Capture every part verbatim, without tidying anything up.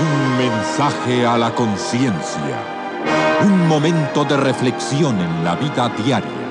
Un mensaje a la conciencia. Un momento de reflexión en la vida diaria.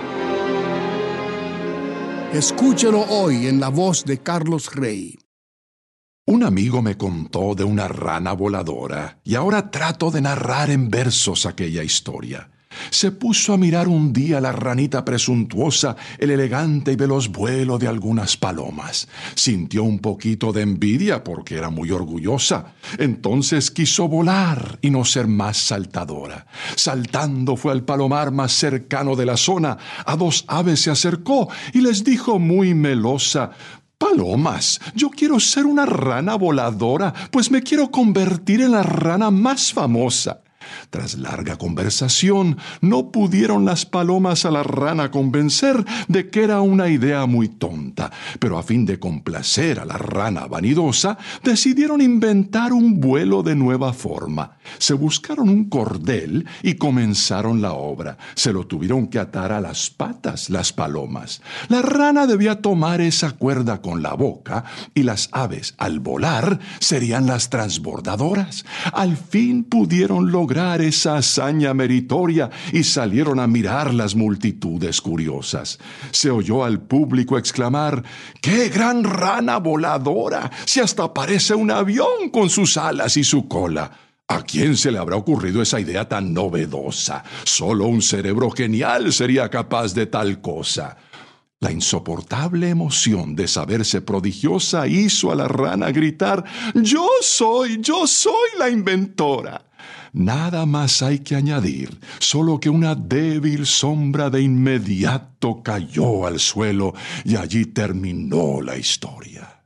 Escúchelo hoy en la voz de Carlos Rey. Un amigo me contó de una rana voladora y ahora trato de narrar en versos aquella historia. Se puso a mirar un día la ranita presuntuosa el elegante y veloz vuelo de algunas palomas. Sintió un poquito de envidia porque era muy orgullosa. Entonces quiso volar y no ser más saltadora. Saltando fue al palomar más cercano de la zona. A dos aves se acercó y les dijo muy melosa: «Palomas, yo quiero ser una rana voladora, pues me quiero convertir en la rana más famosa». Tras larga conversación, no pudieron las palomas a la rana convencer de que era una idea muy tonta, pero a fin de complacer a la rana vanidosa, decidieron inventar un vuelo de nueva forma. Se buscaron un cordel y comenzaron la obra. Se lo tuvieron que atar a las patas las palomas. La rana debía tomar esa cuerda con la boca y las aves, al volar, serían las transbordadoras. Al fin pudieron lograr esa hazaña meritoria y salieron a mirar las multitudes curiosas. Se oyó al público exclamar: «¡Qué gran rana voladora! ¡Si hasta parece un avión con sus alas y su cola!». ¿A quién se le habrá ocurrido esa idea tan novedosa? Solo un cerebro genial sería capaz de tal cosa. La insoportable emoción de saberse prodigiosa hizo a la rana gritar: «¡Yo soy, yo soy la inventora!». Nada más hay que añadir, solo que una débil sombra de inmediato cayó al suelo y allí terminó la historia.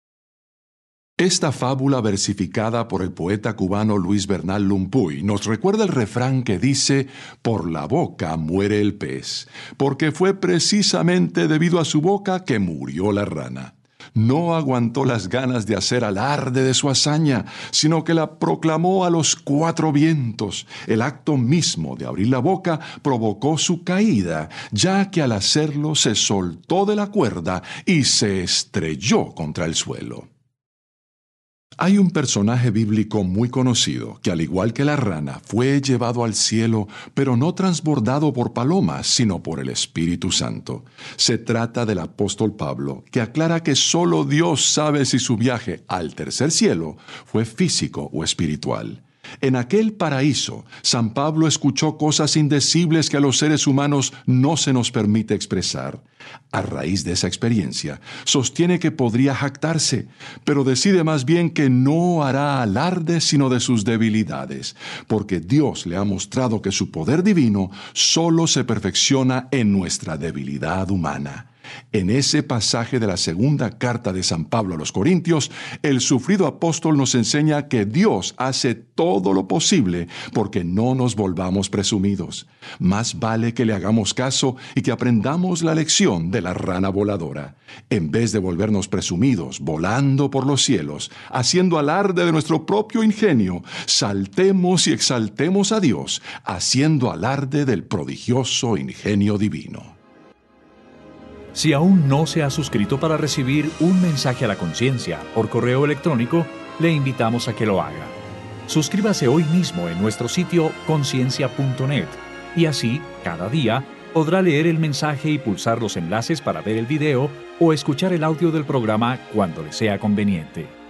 Esta fábula versificada por el poeta cubano Luis Bernal Lumpuy nos recuerda el refrán que dice: «Por la boca muere el pez», porque fue precisamente debido a su boca que murió la rana. No aguantó las ganas de hacer alarde de su hazaña, sino que la proclamó a los cuatro vientos. El acto mismo de abrir la boca provocó su caída, ya que al hacerlo se soltó de la cuerda y se estrelló contra el suelo. Hay un personaje bíblico muy conocido que, al igual que la rana, fue llevado al cielo, pero no transbordado por palomas, sino por el Espíritu Santo. Se trata del apóstol Pablo, que aclara que solo Dios sabe si su viaje al tercer cielo fue físico o espiritual. En aquel paraíso, San Pablo escuchó cosas indecibles que a los seres humanos no se nos permite expresar. A raíz de esa experiencia, sostiene que podría jactarse, pero decide más bien que no hará alarde sino de sus debilidades, porque Dios le ha mostrado que su poder divino solo se perfecciona en nuestra debilidad humana. En ese pasaje de la segunda carta de San Pablo a los Corintios, el sufrido apóstol nos enseña que Dios hace todo lo posible porque no nos volvamos presumidos. Más vale que le hagamos caso y que aprendamos la lección de la rana voladora. En vez de volvernos presumidos, volando por los cielos, haciendo alarde de nuestro propio ingenio, saltemos y exaltemos a Dios, haciendo alarde del prodigioso ingenio divino. Si aún no se ha suscrito para recibir un mensaje a la conciencia por correo electrónico, le invitamos a que lo haga. Suscríbase hoy mismo en nuestro sitio conciencia punto net y así, cada día, podrá leer el mensaje y pulsar los enlaces para ver el video o escuchar el audio del programa cuando le sea conveniente.